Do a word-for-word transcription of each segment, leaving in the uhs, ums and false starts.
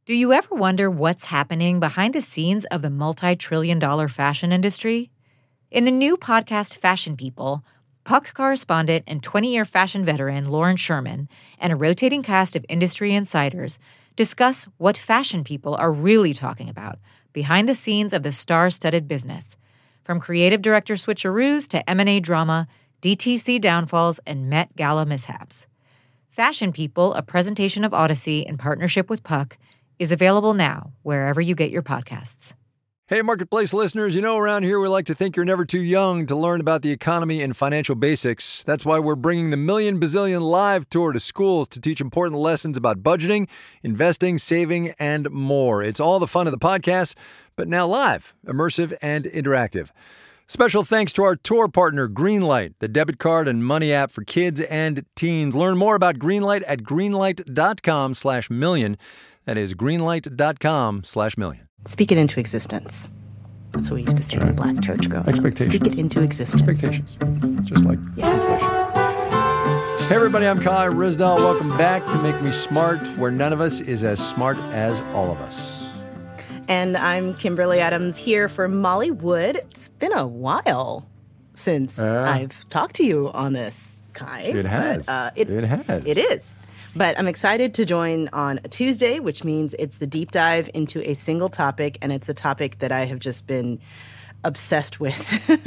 Do you ever wonder what's happening behind the scenes of the multi-trillion dollar fashion industry? In the new podcast Fashion People, Puck correspondent and twenty-year fashion veteran Lauren Sherman and a rotating cast of industry insiders discuss what fashion people are really talking about behind the scenes of the star-studded business, from creative director switcheroos to M and A drama, D T C downfalls, and Met Gala mishaps. Fashion People, a presentation of Odyssey in partnership with Puck, is available now wherever you get your podcasts. Hey, Marketplace listeners, you know around here we like to think you're never too young to learn about the economy and financial basics. That's why we're bringing the Million Bazillion Live Tour to schools to teach important lessons about budgeting, investing, saving, and more. It's all the fun of the podcast, but now live, immersive, and interactive. Special thanks to our tour partner, Greenlight, the debit card and money app for kids and teens. Learn more about Greenlight at greenlight.com slash million. That is greenlight.com slash million. Speak it into existence. That's what we used to say in the black church growing up. Expectations. Speak it into existence. Expectations. Just like yeah. inflation. Hey, everybody, I'm Kai Ryssdal. Welcome back to Make Me Smart, where none of us is as smart as all of us. And I'm Kimberly Adams here for Molly Wood. It's been a while since uh, I've talked to you on this, Kai. It has. But, uh, it, it has. It is. But I'm excited to join on a Tuesday, which means it's the deep dive into a single topic, and it's a topic that I have just been obsessed with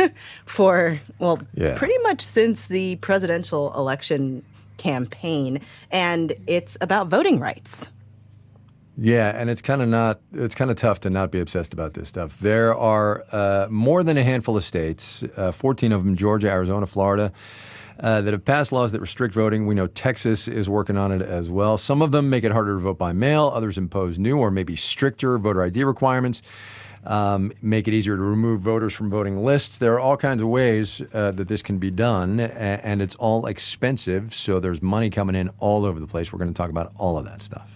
for, well, yeah. pretty much since the presidential election campaign, and it's about voting rights. Yeah, and it's kind of not, it's kind of tough to not be obsessed about this stuff. There are uh, more than a handful of states, uh, fourteen of them, Georgia, Arizona, Florida, Uh, that have passed laws that restrict voting. We know Texas is working on it as well. Some of them make it harder to vote by mail. Others impose new or maybe stricter voter I D requirements, um, make it easier to remove voters from voting lists. There are all kinds of ways uh, that this can be done, a- and it's all expensive, so there's money coming in all over the place. We're going to talk about all of that stuff.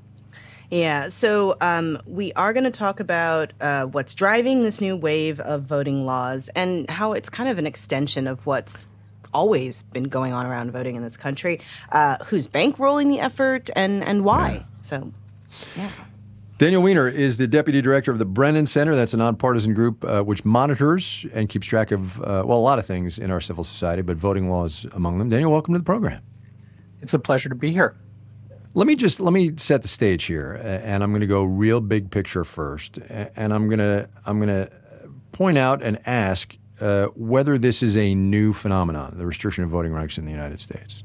Yeah, so um, we are going to talk about uh, what's driving this new wave of voting laws and how it's kind of an extension of what's always been going on around voting in this country, uh, who's bankrolling the effort, and, and why. Yeah. So, yeah. Daniel Weiner is the deputy director of the Brennan Center. That's a nonpartisan group uh, which monitors and keeps track of, uh, well, a lot of things in our civil society, but voting laws among them. Daniel, welcome to the program. It's a pleasure to be here. Let me just let me set the stage here, and I'm going to go real big picture first, and I'm going to I'm going to point out and ask Uh, whether this is a new phenomenon, the restriction of voting rights in the United States.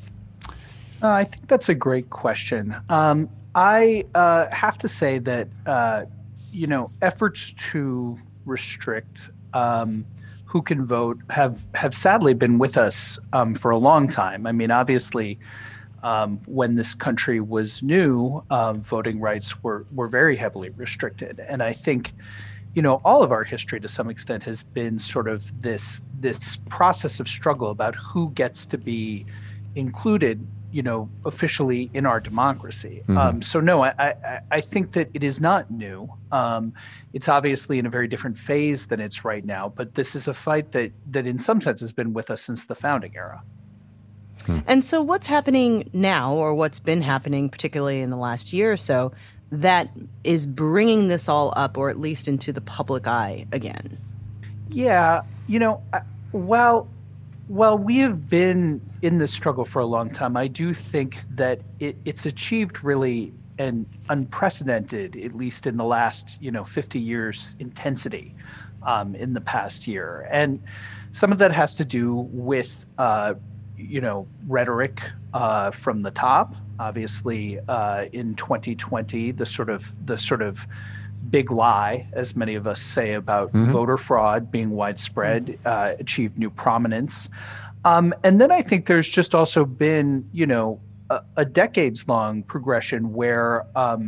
Uh, I think that's a great question. Um, I uh, have to say that, uh, you know, efforts to restrict um, who can vote have, have sadly been with us um, for a long time. I mean, obviously, um, when this country was new, um, voting rights were, were very heavily restricted. And I think you know, all of our history to some extent has been sort of this this process of struggle about who gets to be included, you know, officially in our democracy. Mm-hmm. Um, so no, I, I I think that it is not new. Um, it's obviously in a very different phase than it's right now, but this is a fight that that in some sense has been with us since the founding era. Hmm. And so what's happening now, or what's been happening particularly in the last year or so, that is bringing this all up, or at least into the public eye again? Yeah, you know, while, while we have been in this struggle for a long time, I do think that it, it's achieved really an unprecedented, at least in the last, you know, fifty years, intensity um, in the past year. And some of that has to do with, uh, you know, rhetoric uh, from the top. Obviously, uh, in twenty twenty, the sort of the sort of big lie, as many of us say, about mm-hmm. voter fraud being widespread, uh, achieved new prominence. Um, and then I think there's just also been, you know, a, a decades-long progression where um,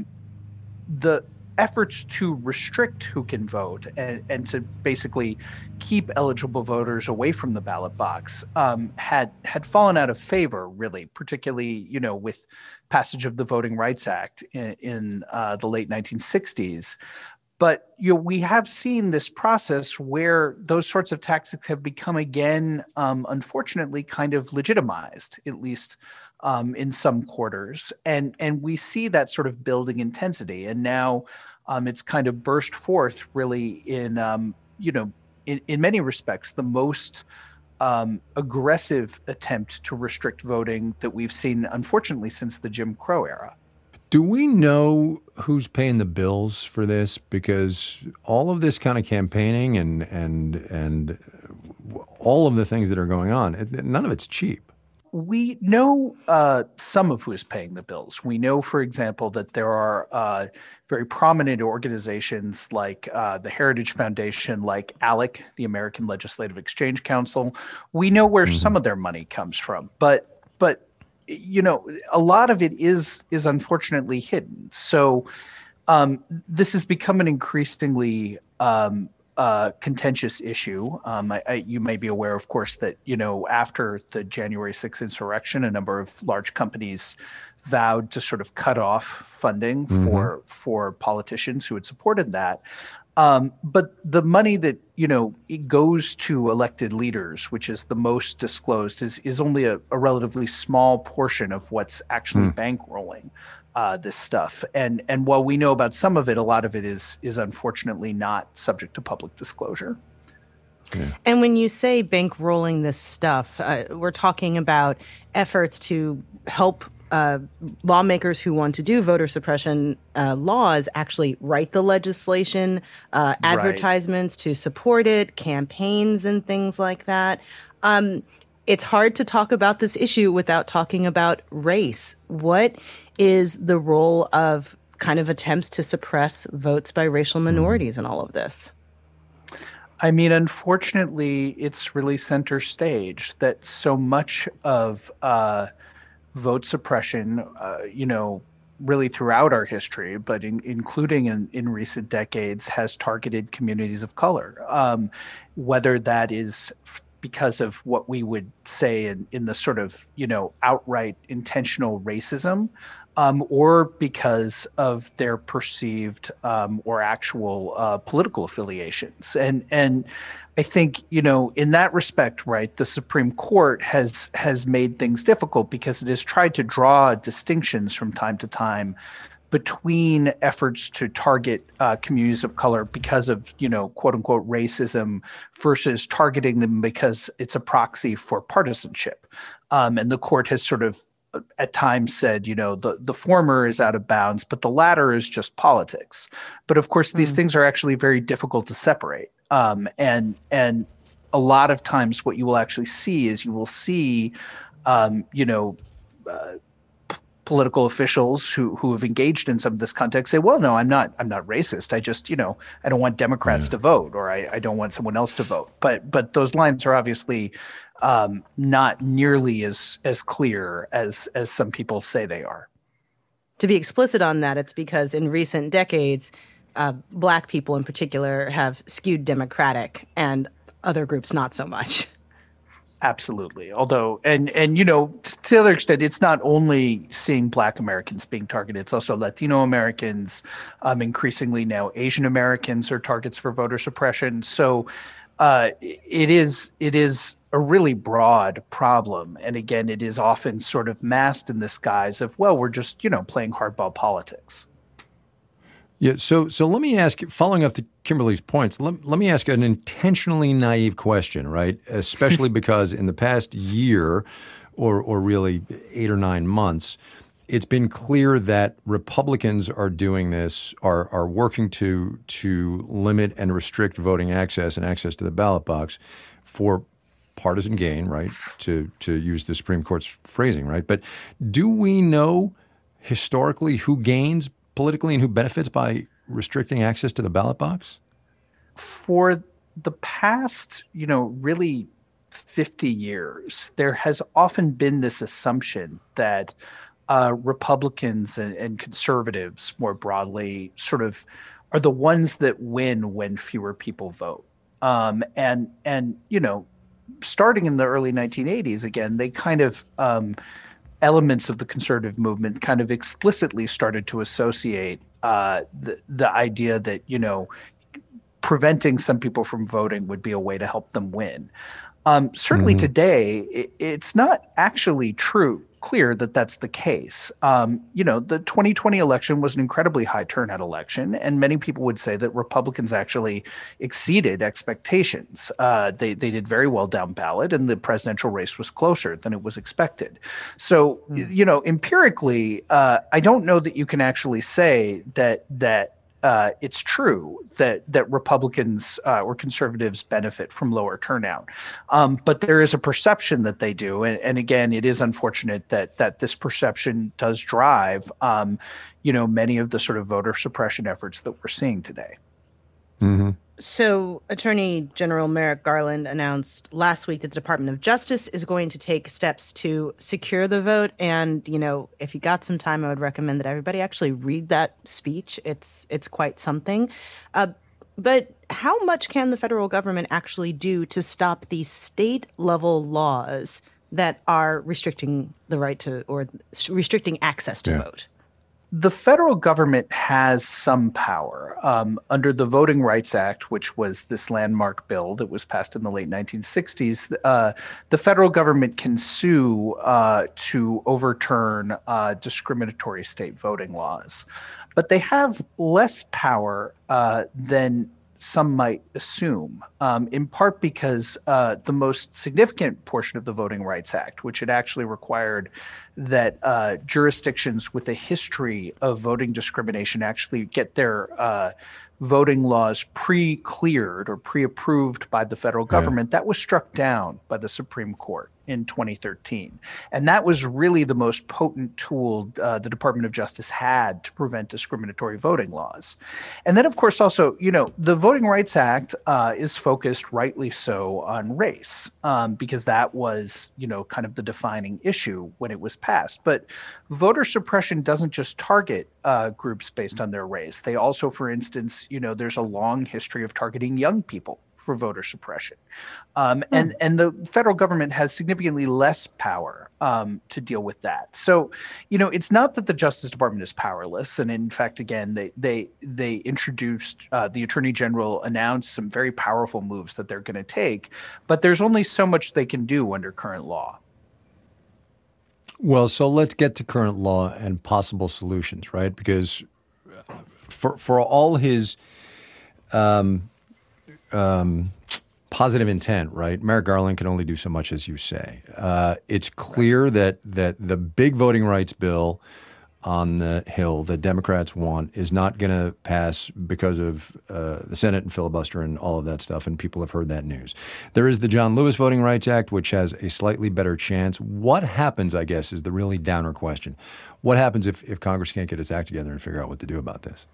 the efforts to restrict who can vote and, and to basically keep eligible voters away from the ballot box um, had had fallen out of favor, really, particularly, you know, with passage of the Voting Rights Act in, in uh, the late nineteen sixties. But you know, we have seen this process where those sorts of tactics have become again, um, unfortunately, kind of legitimized, at least um, in some quarters. And, and we see that sort of building intensity. And now um, it's kind of burst forth really in, um, you know, in, in many respects, the most um, aggressive attempt to restrict voting that we've seen, unfortunately, since the Jim Crow era. Do we know who's paying the bills for this? Because all of this kind of campaigning and and and all of the things that are going on, it, none of it's cheap. We know uh, some of who is paying the bills. We know, for example, that there are uh, very prominent organizations like uh, the Heritage Foundation, like ALEC, the American Legislative Exchange Council. We know where mm-hmm. some of their money comes from, but but. you know, a lot of it is is unfortunately hidden. So um, this has become an increasingly um, uh, contentious issue. Um, I, I, you may be aware, of course, that, you know, after the January sixth insurrection, a number of large companies vowed to sort of cut off funding mm-hmm. for for politicians who had supported that. Um, but the money that, you know, it goes to elected leaders, which is the most disclosed, is is only a, a relatively small portion of what's actually mm. bankrolling uh, this stuff. And and while we know about some of it, a lot of it is is unfortunately not subject to public disclosure. Yeah. And when you say bankrolling this stuff, uh, we're talking about efforts to help Uh, lawmakers who want to do voter suppression uh, laws actually write the legislation, uh, advertisements right. to support it, campaigns and things like that. Um, it's hard to talk about this issue without talking about race. What is the role of kind of attempts to suppress votes by racial minorities in all of this? I mean, unfortunately, it's really center stage that so much of uh, vote suppression, uh, you know, really throughout our history, but in, including in, in recent decades, has targeted communities of color, um, whether that is f- because of what we would say in, in the sort of, you know, outright intentional racism, um, or because of their perceived um, or actual uh, political affiliations. And and I think, you know, in that respect, right, the Supreme Court has has made things difficult because it has tried to draw distinctions from time to time between efforts to target uh, communities of color because of, you know, quote unquote racism versus targeting them because it's a proxy for partisanship. Um, and the court has sort of at times said, you know, the, the former is out of bounds, but the latter is just politics. But of course, these mm. things are actually very difficult to separate. Um, and and a lot of times what you will actually see is you will see, um, you know, uh, p- political officials who who have engaged in some of this context say, well, no, I'm not I'm not racist. I just, you know, I don't want Democrats yeah. to vote, or I, I don't want someone else to vote. But but those lines are obviously um, not nearly as as clear as as some people say they are. To be explicit on that, it's because in recent decades, Uh, Black people in particular have skewed Democratic and other groups not so much. Absolutely. Although, and, and you know, to the other extent, it's not only seeing Black Americans being targeted, it's also Latino Americans. Um, increasingly now, Asian Americans are targets for voter suppression. So uh, it is it is a really broad problem. And again, it is often sort of masked in this guise of, well, we're just, you know, playing hardball politics. Yeah, so so let me ask, following up to Kimberly's points, let, let me ask an intentionally naive question, right? Especially because in the past year or or really eight or nine months, it's been clear that Republicans are doing this, are are working to to limit and restrict voting access and access to the ballot box for partisan gain, right? To to use the Supreme Court's phrasing, right? But do we know historically who gains politically and who benefits by restricting access to the ballot box? For the past, you know, really fifty years, there has often been this assumption that uh, Republicans and, and conservatives more broadly sort of are the ones that win when fewer people vote. Um, and, and, you know, starting in the early nineteen eighties, again, they kind of um, elements of the conservative movement kind of explicitly started to associate uh, the, the idea that, you know, preventing some people from voting would be a way to help them win. Um, certainly mm-hmm. today, it, it's not actually true clear that that's the case. Um, you know, the twenty twenty election was an incredibly high turnout election, and many people would say that Republicans actually exceeded expectations. Uh, they they did very well down ballot, and the presidential race was closer than it was expected. So, mm. you know, empirically, uh, I don't know that you can actually say that that. Uh, it's true that that Republicans uh, or conservatives benefit from lower turnout, um, but there is a perception that they do, and, and again, it is unfortunate that that this perception does drive, um, you know, many of the sort of voter suppression efforts that we're seeing today. Mm-hmm. So, Attorney General Merrick Garland announced last week that the Department of Justice is going to take steps to secure the vote. And, you know, if you got some time, I would recommend that everybody actually read that speech. It's it's quite something. Uh, but how much can the federal government actually do to stop these state level laws that are restricting the right to or restricting access to yeah. vote? The federal government has some power. Um, under the Voting Rights Act, which was this landmark bill that was passed in the late nineteen sixties, uh, the federal government can sue uh, to overturn uh, discriminatory state voting laws. But they have less power uh, than some might assume, um, in part because uh, the most significant portion of the Voting Rights Act, which had actually required that uh, jurisdictions with a history of voting discrimination actually get their uh, voting laws pre-cleared or pre-approved by the federal government, yeah. that was struck down by the Supreme Court in twenty thirteen. And that was really the most potent tool uh, the Department of Justice had to prevent discriminatory voting laws. And then, of course, also, you know, the Voting Rights Act uh, is focused, rightly so, on race, um, because that was, you know, kind of the defining issue when it was passed. But voter suppression doesn't just target uh, groups based on their race. They also, for instance, you know, there's a long history of targeting young people for voter suppression. Um, hmm. and, and the federal government has significantly less power um, to deal with that. So, you know, it's not that the Justice Department is powerless. And in fact, again, they they they introduced, uh, the Attorney General announced some very powerful moves that they're going to take, but there's only so much they can do under current law. Well, so let's get to current law and possible solutions, right? Because for for all his um, um, positive intent, right, Merrick Garland can only do so much, as you say. Uh, it's clear right. that that the big voting rights bill on the Hill that Democrats want is not going to pass because of uh, the Senate and filibuster and all of that stuff, and people have heard that news. There is the John Lewis Voting Rights Act, which has a slightly better chance. What happens, I guess, is the really downer question. What happens if, if Congress can't get its act together and figure out what to do about this?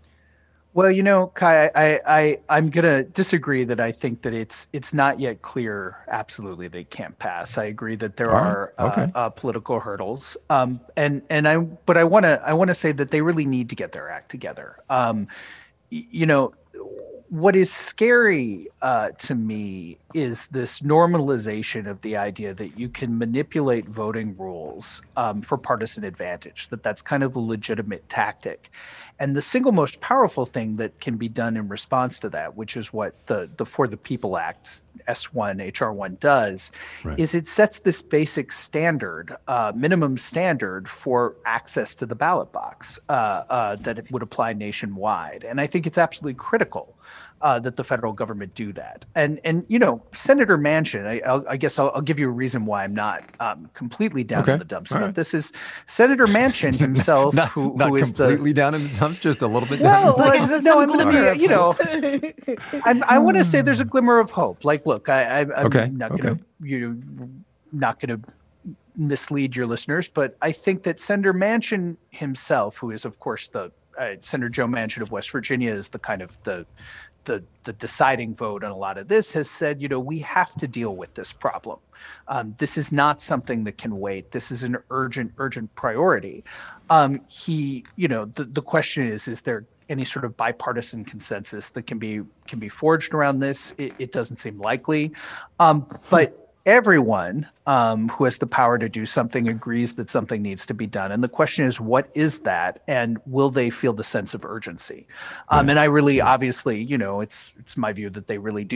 Well, you know, Kai, I, I, I'm going to disagree that I think that it's it's not yet clear absolutely they can't pass. I agree that there All are right. Okay. uh, uh, political hurdles, um, and and I but I want to I want to say that they really need to get their act together. Um, y- you know, what is scary uh, to me is this normalization of the idea that you can manipulate voting rules um, for partisan advantage, that that's kind of a legitimate tactic. And the single most powerful thing that can be done in response to that, which is what the, the For the People Act, S one, H R one does, right. is it sets this basic standard, uh, minimum standard for access to the ballot box uh, uh, that it would apply nationwide. And I think it's absolutely critical Uh, that the federal government do that. And, and you know, Senator Manchin, I, I'll, I guess I'll, I'll give you a reason why I'm not um, completely down okay. in the dumps All about right. this is Senator Manchin himself, not, who, not who is the... completely down in the dumps, just a little bit well, down. like, There's no, some I'm glimmer let of me, you know, hope. I'm, I want to say there's a glimmer of hope. Like, look, I, I, I'm Okay. not Okay. going to, you know, not going to mislead your listeners, but I think that Senator Manchin himself, who is, of course, the uh, Senator Joe Manchin of West Virginia, is the kind of the The, the deciding vote on a lot of this, has said, you know, we have to deal with this problem. Um, this is not something that can wait. This is an urgent, urgent priority. Um, he, you know, the, the question is, is there any sort of bipartisan consensus that can be can be forged around this? It, it doesn't seem likely. Um, but everyone um, who has the power to do something agrees that something needs to be done. And the question is, what is that? And will they feel the sense of urgency? Um, and I really, obviously, you know, it's it's my view that they really do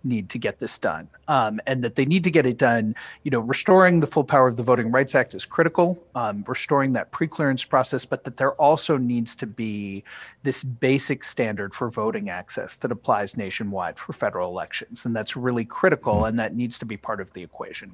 need to get this done, um, and that they need to get it done. You know, restoring the full power of the Voting Rights Act is critical, um, restoring that pre-clearance process, but that there also needs to be this basic standard for voting access that applies nationwide for federal elections. And that's really critical, and that needs to be part of the equation.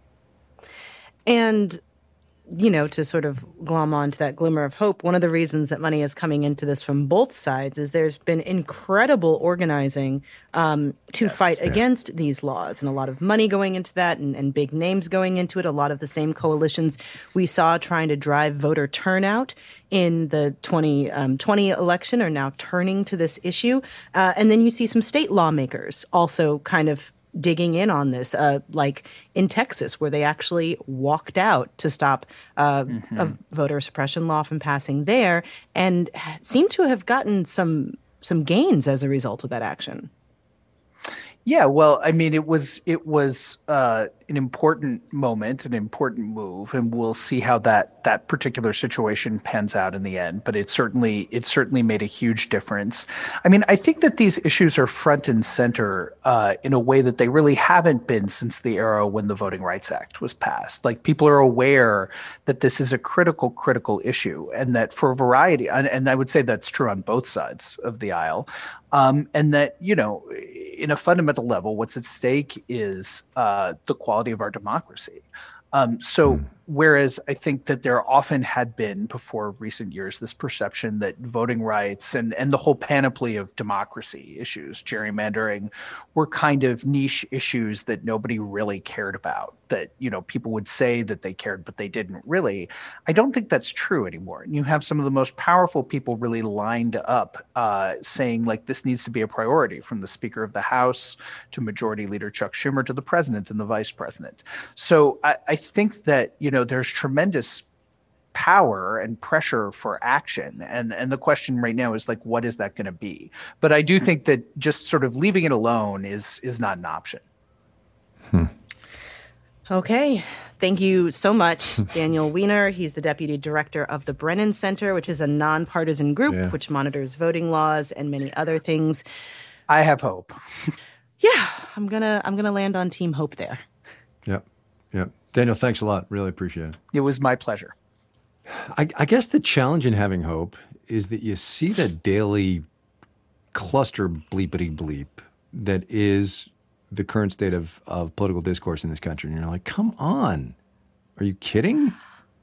And you know, to sort of glom onto that glimmer of hope, one of the reasons that money is coming into this from both sides is there's been incredible organizing um, to yes, fight yeah. against these laws, and a lot of money going into that, and, and big names going into it. A lot of the same coalitions we saw trying to drive voter turnout in the twenty twenty election are now turning to this issue. Uh, and then you see some state lawmakers also kind of digging in on this, uh, like in Texas, where they actually walked out to stop uh, mm-hmm. a voter suppression law from passing there, and seem to have gotten some some gains as a result of that action. Yeah, well, I mean, it was it was uh, an important moment, an important move, and we'll see how that that particular situation pans out in the end. But it certainly it certainly made a huge difference. I mean, I think that these issues are front and center uh, in a way that they really haven't been since the era when the Voting Rights Act was passed. Like, people are aware that this is a critical, critical issue, and that for a variety, and, and I would say that's true on both sides of the aisle, um, and that, you know, in a fundamental level, what's at stake is uh, the quality of our democracy. Um, so mm. whereas I think that there often had been before recent years this perception that voting rights and, and the whole panoply of democracy issues, gerrymandering, were kind of niche issues that nobody really cared about, that, you know, people would say that they cared, but they didn't really. I don't think that's true anymore. And you have some of the most powerful people really lined up uh, saying, like, this needs to be a priority, from the Speaker of the House to Majority Leader Chuck Schumer to the President and the Vice President. So I, I think that, you know, there's tremendous power and pressure for action. And, and the question right now is, like, what is that going to be? But I do think that just sort of leaving it alone is is not an option. Hmm. Okay. Thank you so much, Daniel Weiner. He's the Deputy Director of the Brennan Center, which is a nonpartisan group yeah. which monitors voting laws and many other things. I have hope. yeah, I'm gonna I'm gonna land on Team Hope there. Yep. Yep. Daniel, thanks a lot. Really appreciate it. It was my pleasure. I, I guess the challenge in having hope is that you see the daily cluster bleepity bleep that is the current state of, of political discourse in this country. And you're like, come on. Are you kidding?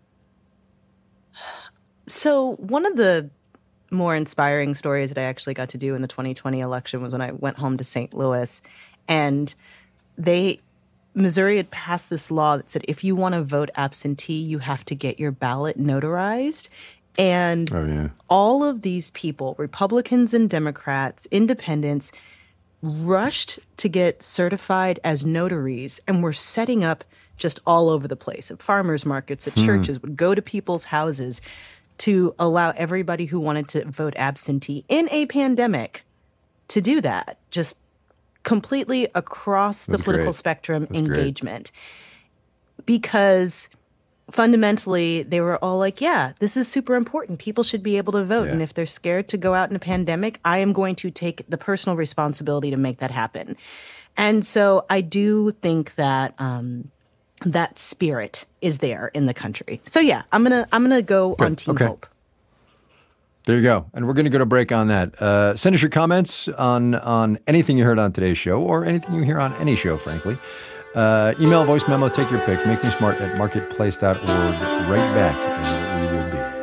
So one of the more inspiring stories that I actually got to do in the twenty twenty election was when I went home to Saint Louis, and they... Missouri had passed this law that said if you want to vote absentee, you have to get your ballot notarized. And oh, yeah. all of these people, Republicans and Democrats, independents, rushed to get certified as notaries and were setting up just all over the place, at farmers markets, at hmm. churches, would go to people's houses to allow everybody who wanted to vote absentee in a pandemic to do that. Just completely across the That's political great. spectrum That's engagement. Great. Because fundamentally they were all like, yeah, this is super important. People should be able to vote. Yeah. And if they're scared to go out in a pandemic, I am going to take the personal responsibility to make that happen. And so I do think that um, that spirit is there in the country. So yeah, I'm going to I'm going to go Good. on Team okay. Hope. There you go. And we're going to go to break on that. Uh, send us your comments on, on anything you heard on today's show, or anything you hear on any show, frankly. Uh, email, voice memo, take your pick. Make me smart at marketplace dot org. Right back. And we will be.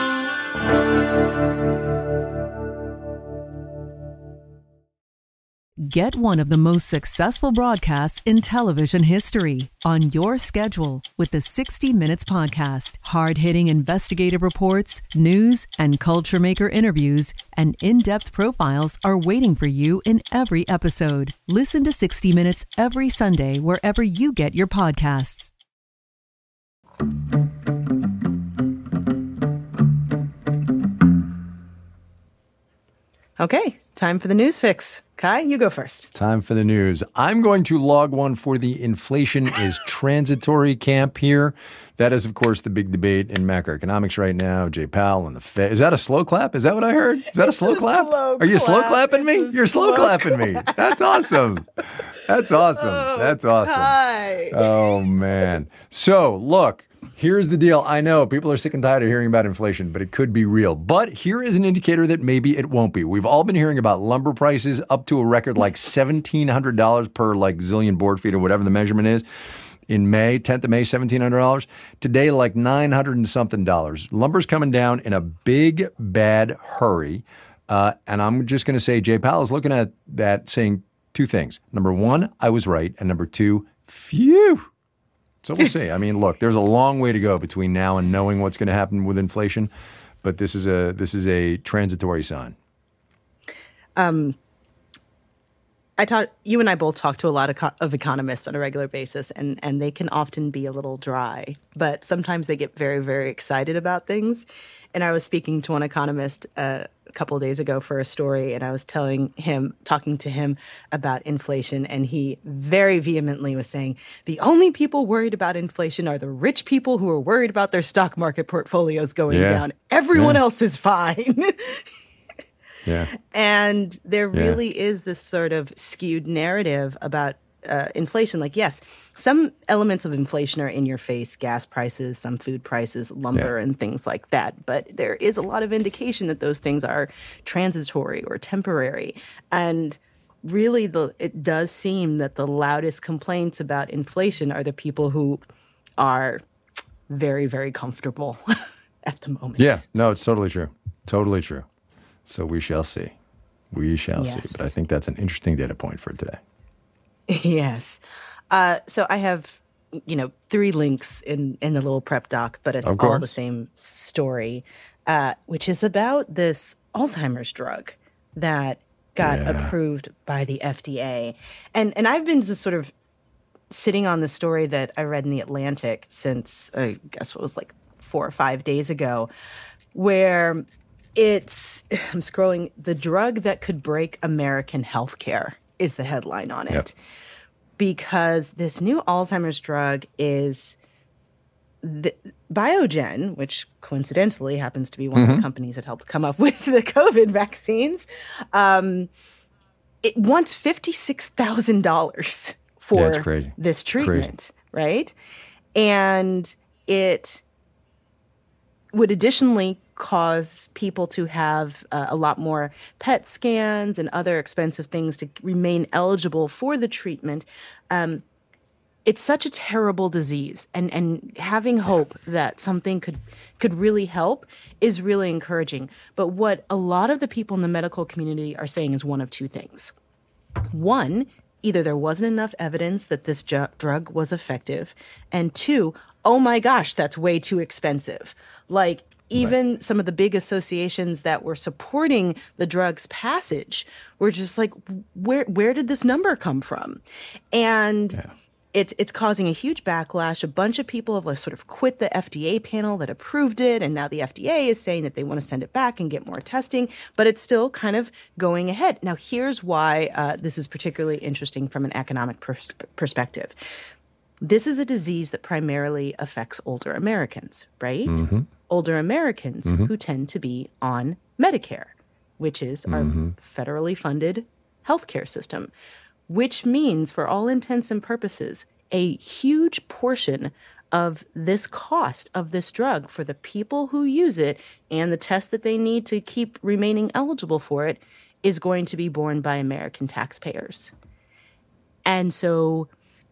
Get one of the most successful broadcasts in television history on your schedule with the sixty minutes Podcast. Hard-hitting investigative reports, news, and culture maker interviews, and in-depth profiles are waiting for you in every episode. Listen to sixty minutes every Sunday wherever you get your podcasts. Okay, time for the news fix. Kai, you go first. Time for the news. I'm going to log one for the inflation is transitory camp here. That is, of course, the big debate in macroeconomics right now. Jay Powell and the Fed. Is that a slow clap? Is that what I heard? Is that a slow it's clap? A slow Are you clap. slow clapping me? It's You're slow, slow clapping me. That's awesome. That's awesome. Oh, That's awesome. Kai. Oh, man. So, look, here's the deal. I know people are sick and tired of hearing about inflation, but it could be real. But here is an indicator that maybe it won't be. We've all been hearing about lumber prices up to a record like seventeen hundred dollars per like zillion board feet or whatever the measurement is. In May, tenth of May, seventeen hundred dollars. Today, like nine hundred and something dollars. Lumber's coming down in a big, bad hurry. Uh, and I'm just going to say Jay Powell is looking at that saying two things. Number one, I was right. And number two, phew. So we'll see. I mean, look, there's a long way to go between now and knowing what's going to happen with inflation. But this is a this is a transitory sign. Um, I taught you and I both talk to a lot of, co- of economists on a regular basis, and, and they can often be a little dry, but sometimes they get very, very excited about things. And I was speaking to one economist uh, a couple of days ago for a story, and I was telling him, talking to him about inflation, and he very vehemently was saying, the only people worried about inflation are the rich people who are worried about their stock market portfolios going Yeah. down. Everyone Yeah. else is fine. Yeah. And there Yeah. really is this sort of skewed narrative about uh, inflation. Like, yes, some elements of inflation are in your face, gas prices, some food prices, lumber, Yeah. and things like that. But there is a lot of indication that those things are transitory or temporary. And really, the it does seem that the loudest complaints about inflation are the people who are very, very comfortable at the moment. Yeah. No, it's totally true. Totally true. So we shall see. We shall Yes. see. But I think that's an interesting data point for today. Yes. Uh, so I have, you know, three links in, in the little prep doc, but it's Of all course. the same story, uh, which is about this Alzheimer's drug that got Yeah. approved by the F D A. And and I've been just sort of sitting on the story that I read in The Atlantic since, I guess what was like four or five days ago, where it's, I'm scrolling, the drug that could break American healthcare is the headline on it. Yep. Because this new Alzheimer's drug is the, Biogen, which coincidentally happens to be one Mm-hmm. of the companies that helped come up with the COVID vaccines, um, it wants fifty-six thousand dollars for Yeah, it's crazy. this Crazy. treatment, right? And it would additionally cause people to have uh, a lot more P E T scans and other expensive things to remain eligible for the treatment. Um, it's such a terrible disease, and and having hope that something could could really help is really encouraging. But what a lot of the people in the medical community are saying is one of two things. One, either there wasn't enough evidence that this ju- drug was effective, and two, oh my gosh, that's way too expensive. Like, even right. some of the big associations that were supporting the drug's passage were just like, where where did this number come from? And yeah. it's it's causing a huge backlash. A bunch of people have like sort of quit the F D A panel that approved it, and now the F D A is saying that they want to send it back and get more testing, but it's still kind of going ahead. Now, here's why uh, this is particularly interesting from an economic pers- perspective. This is a disease that primarily affects older Americans, right? Mm-hmm. Older Americans mm-hmm. who tend to be on Medicare, which is our mm-hmm. federally funded healthcare system, which means, for all intents and purposes, a huge portion of this cost of this drug for the people who use it and the tests that they need to keep remaining eligible for it is going to be borne by American taxpayers. And so,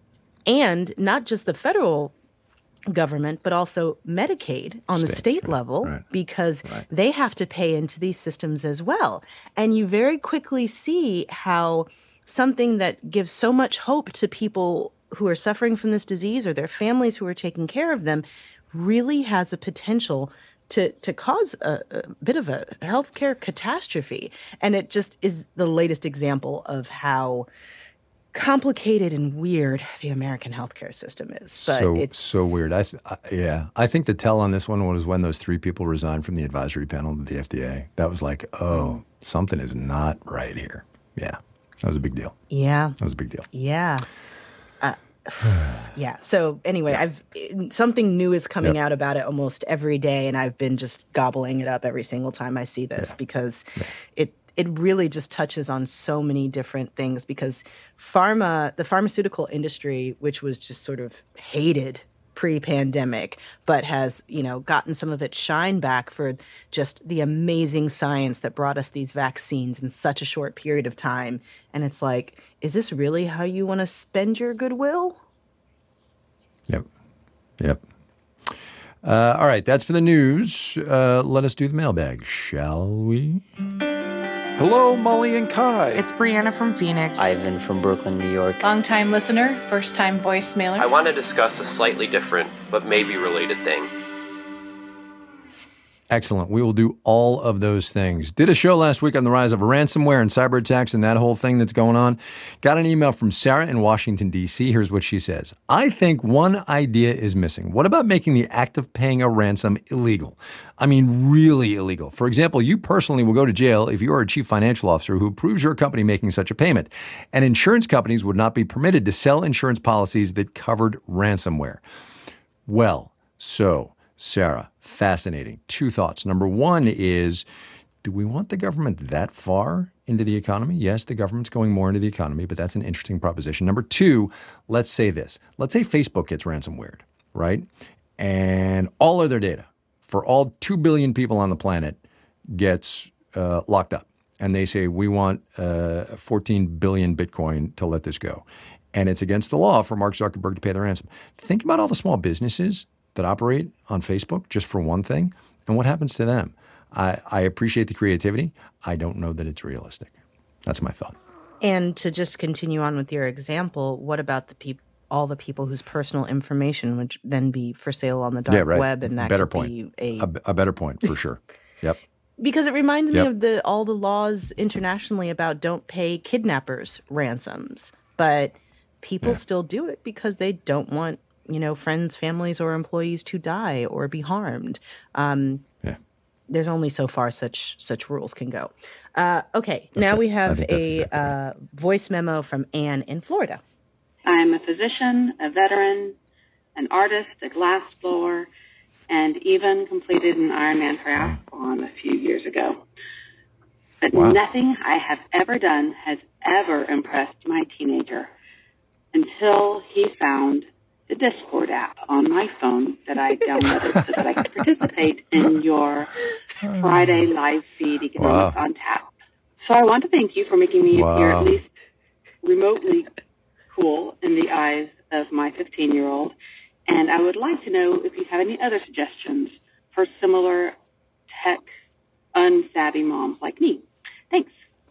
and not just the federal government, but also Medicaid on State, the state right, level, right, because right. they have to pay into these systems as well. And you very quickly see how something that gives so much hope to people who are suffering from this disease or their families who are taking care of them really has a potential to to cause a, a bit of a healthcare catastrophe. And it just is the latest example of how complicated and weird the American healthcare system is. But so it's so weird. I, I yeah, I think the tell on this one was when those three people resigned from the advisory panel of the F D A. That was like, oh, something is not right here. Yeah, that was a big deal. Yeah, that was a big deal. Yeah, uh, yeah. So anyway, yeah. I've something new is coming yep. out about it almost every day, and I've been just gobbling it up every single time I see this yeah. because yeah. it. it really just touches on so many different things because pharma, the pharmaceutical industry, which was just sort of hated pre-pandemic, but has, you know, gotten some of its shine back for just the amazing science that brought us these vaccines in such a short period of time. And it's like, is this really how you want to spend your goodwill? Yep. Yep. Uh, all right, that's for the news. Uh, let us do the mailbag, shall we? Hello, Molly and Kai. It's Brianna from Phoenix. Ivan from Brooklyn, New York. Long-time listener, first-time voicemailer. I want to discuss a slightly different but maybe related thing. Excellent. We will do all of those things. Did a show last week on the rise of ransomware and cyber attacks and that whole thing that's going on. Got an email from Sarah in Washington, D C. Here's what she says. I think one idea is missing. What about making the act of paying a ransom illegal? I mean, really illegal. For example, you personally will go to jail if you are a chief financial officer who approves your company making such a payment. And insurance companies would not be permitted to sell insurance policies that covered ransomware. Well, so, Sarah, fascinating. Two thoughts. Number one is, do we want the government that far into the economy? Yes, the government's going more into the economy, but that's an interesting proposition. Number two, let's say this. Let's say Facebook gets ransomwared, right? And all of their data for all two billion people on the planet gets uh, locked up. And they say, we want uh, fourteen billion Bitcoin to let this go. And it's against the law for Mark Zuckerberg to pay the ransom. Think about all the small businesses that operate on Facebook, just for one thing, and what happens to them. I, I appreciate the creativity. I don't know that it's realistic. That's my thought. And to just continue on with your example, what about the people, all the people whose personal information would then be for sale on the dark yeah, right. web, and that better could point. be a, a a better point for sure. Yep. Because it reminds me yep. of the all the laws internationally about don't pay kidnappers ransoms, but people yeah. still do it because they don't want, you know, friends, families, or employees to die or be harmed. Um, yeah. There's only so far such such rules can go. Uh, okay, that's now right. we have a exactly uh, right. voice memo from Anne in Florida. I'm a physician, a veteran, an artist, a glass blower, and even completed an Ironman triathlon a few years ago. But wow. nothing I have ever done has ever impressed my teenager until he found the Discord app on my phone that I downloaded so that I could participate in your Friday live feed, Economics wow. on Tap. So I want to thank you for making me wow. appear at least remotely cool in the eyes of my fifteen-year-old. And I would like to know if you have any other suggestions for similar tech unsavvy moms like me. Thanks.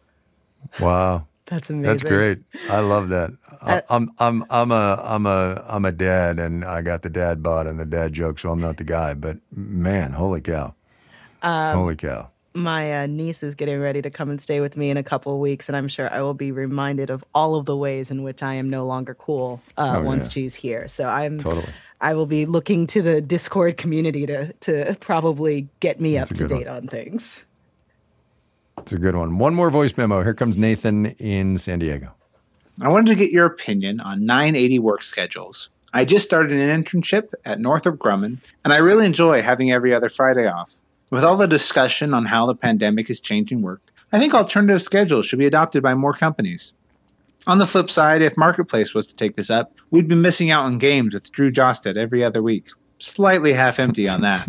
Wow. That's amazing. That's great. I love that. Uh, I'm I'm I'm a I'm a I'm a dad, and I got the dad bod and the dad joke, so I'm not the guy. But man, holy cow, um, holy cow! My uh, niece is getting ready to come and stay with me in a couple of weeks, and I'm sure I will be reminded of all of the ways in which I am no longer cool uh, oh, once yeah. she's here. So I'm totally. I will be looking to the Discord community to to probably get me That's up to date one. on things. It's a good one. One more voice memo. Here comes Nathan in San Diego. I wanted to get your opinion on nine eighty work schedules. I just started an internship at Northrop Grumman, and I really enjoy having every other Friday off. With all the discussion on how the pandemic is changing work, I think alternative schedules should be adopted by more companies. On the flip side, if Marketplace was to take this up, we'd be missing out on games with Drew Josted every other week. Slightly half empty on that.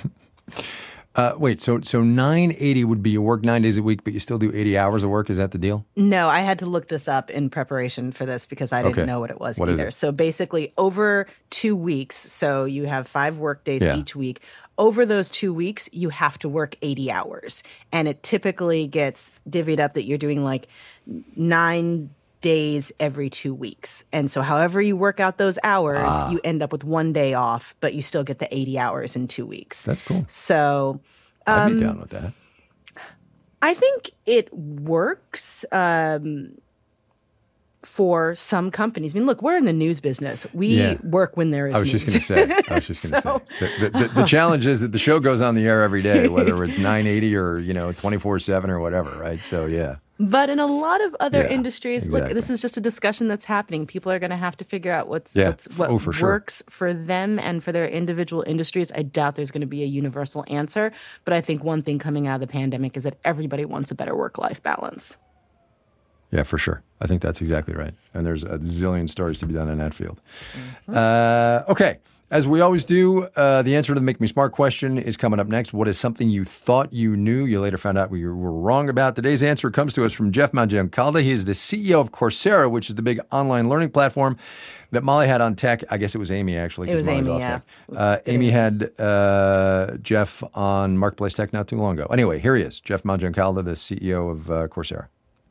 Uh, wait, so so nine eighty would be you work nine days a week, but you still do eighty hours of work? Is that the deal? No, I had to look this up in preparation for this because I didn't okay. know what it was what either. So basically over two weeks, so you have five work days yeah. each week. Over those two weeks, you have to work eighty hours. And it typically gets divvied up that you're doing like nine days every two weeks. And so however you work out those hours, ah. you end up with one day off, but you still get the eighty hours in two weeks. That's cool. So um, I'd be down with that. I think it works um, for some companies. I mean, look, we're in the news business. We yeah. work when there is I was news. just going to say. I was just going to so, say. The, the, the, the challenge is that the show goes on the air every day, whether it's nine eighty or, you know, twenty-four seven or whatever, right? So, yeah. But in a lot of other Yeah, industries, look, exactly. this is just a discussion that's happening. People are going to have to figure out what's, Yeah. what's what Oh, for sure. works for them and for their individual industries. I doubt there's going to be a universal answer. But I think one thing coming out of the pandemic is that everybody wants a better work-life balance. Yeah, for sure. I think that's exactly right. And there's a zillion stories to be done in that field. Uh, okay. As we always do, uh, the answer to the Make Me Smart question is coming up next. What is something you thought you knew, you later found out we were wrong about? Today's answer comes to us from Jeff Mangiancalda. He is the C E O of Coursera, which is the big online learning platform that Molly had on tech. I guess it was Amy, actually. It was 'cause Molly's Amy, off yeah. tech. Uh, Amy had uh, Jeff on Marketplace Tech not too long ago. Anyway, here he is, Jeff Mangiancalda, the C E O of uh, Coursera.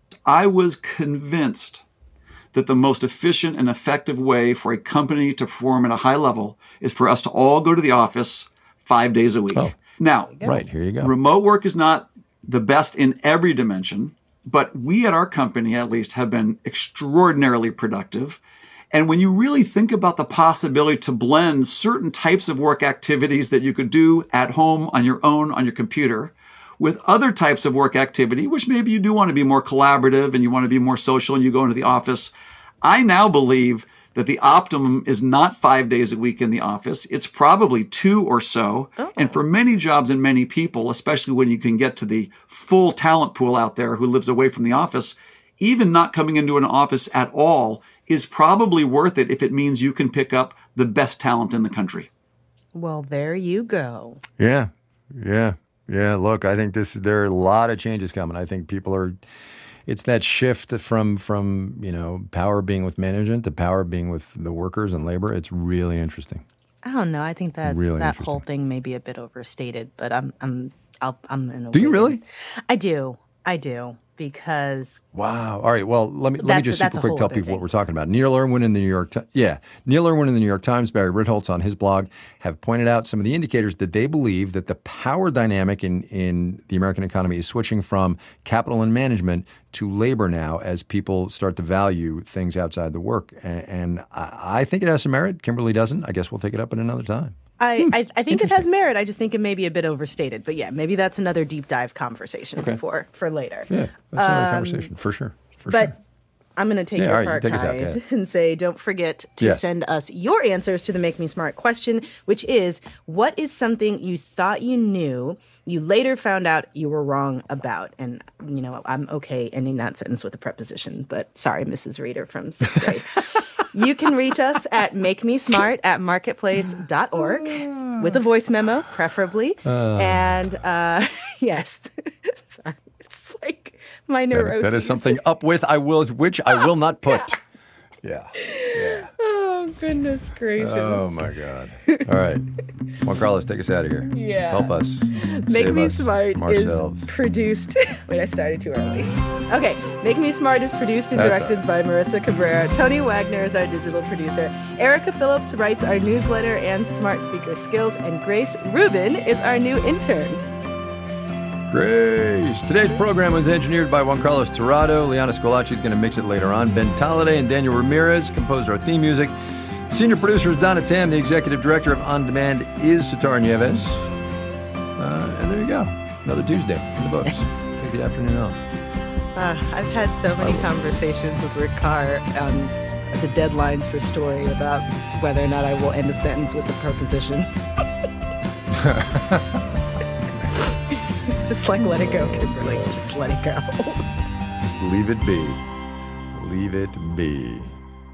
I was convinced that the most efficient and effective way for a company to perform at a high level is for us to all go to the office five days a week. Oh. Now, Right, here you go. remote work is not the best in every dimension, but we at our company, at least, have been extraordinarily productive. And when you really think about the possibility to blend certain types of work activities that you could do at home on your own, on your computer, with other types of work activity, which maybe you do want to be more collaborative and you want to be more social and you go into the office, I now believe that the optimum is not five days a week in the office. It's probably two or so. Oh. And for many jobs and many people, especially when you can get to the full talent pool out there who lives away from the office, even not coming into an office at all is probably worth it if it means you can pick up the best talent in the country. Well, there you go. Yeah, yeah. Yeah, look, I think this there are a lot of changes coming. I think people are it's that shift from from, you know, power being with management to power being with the workers and labor. It's really interesting. I don't know. I think that Really that interesting. whole thing may be a bit overstated, but I'm I'm I'll, I'm in a Do you way- really? I do. I do because Wow. All right. Well, let me let me That's- just that's super a quick whole tell other people what thing. we're talking about. Neil Irwin in the New York Times. Yeah, Neil Irwin in the New York Times, Barry Ritholtz on his blog have pointed out some of the indicators that they believe that the power dynamic in in the American economy is switching from capital and management to labor now as people start to value things outside the work. And, and I, I think it has some merit. Kimberly doesn't. I guess we'll take it up at another time. I, I, I think it has merit. I just think it may be a bit overstated. But yeah, maybe that's another deep dive conversation Okay. for for later. Yeah, that's another Um, conversation for sure. For but sure. I'm going to take Yeah, your all right, part, you take us out, Kai, go ahead. and say don't forget to Yes. send us your answers to the Make Me Smart question, which is, what is something you thought you knew, you later found out you were wrong about? And, you know, I'm okay ending that sentence with a preposition, but sorry, Missus Reader from sixth grade. You can reach us at makemesmart at marketplace dot org with a voice memo, preferably. Uh. and uh, yes, sorry, it's like my That- neuroses. that is something up with I will, which I will not put. Yeah. Yeah. Oh, goodness gracious. Oh my God! All right, Juan Carlos, take us out of here. Yeah. Help us. Make Save Me us Smart from is ourselves. produced. Wait, I started too early. Okay, Make Me Smart is produced and That's directed by Marissa Cabrera. Tony Wagner is our digital producer. Erica Phillips writes our newsletter and Smart Speaker Skills, and Grace Rubin is our new intern. Grace. Today's program was engineered by Juan Carlos Tirado. Liana Scolacci is going to mix it later on. Ben Talladay and Daniel Ramirez composed our theme music. Senior producer is Donna Tam. The executive director of On Demand is Sitar Nieves. Uh, and there you go. Another Tuesday in the books. Take the afternoon off. Uh, I've had so many conversations with Rick Carr on s- the deadlines for story about whether or not I will end a sentence with a preposition. It's just like, let it go, Kimberly. Just let it go. Just leave it be. Leave it be.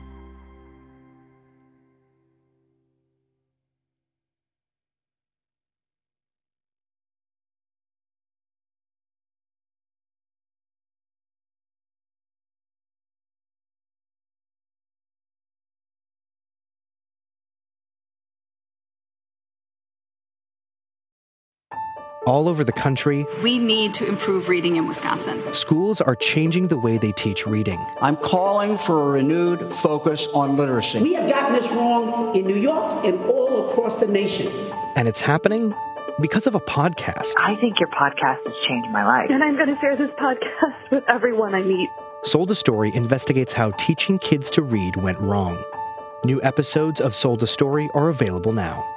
All over the country, We need to improve reading in Wisconsin. schools are changing the way they teach reading. I'm calling for a renewed focus on literacy. We have gotten this wrong in New York and all across the nation. And it's happening because of a podcast. I think your podcast has changed my life. And I'm going to share this podcast with everyone I meet. Sold a Story investigates how teaching kids to read went wrong. New episodes of Sold a Story are available now.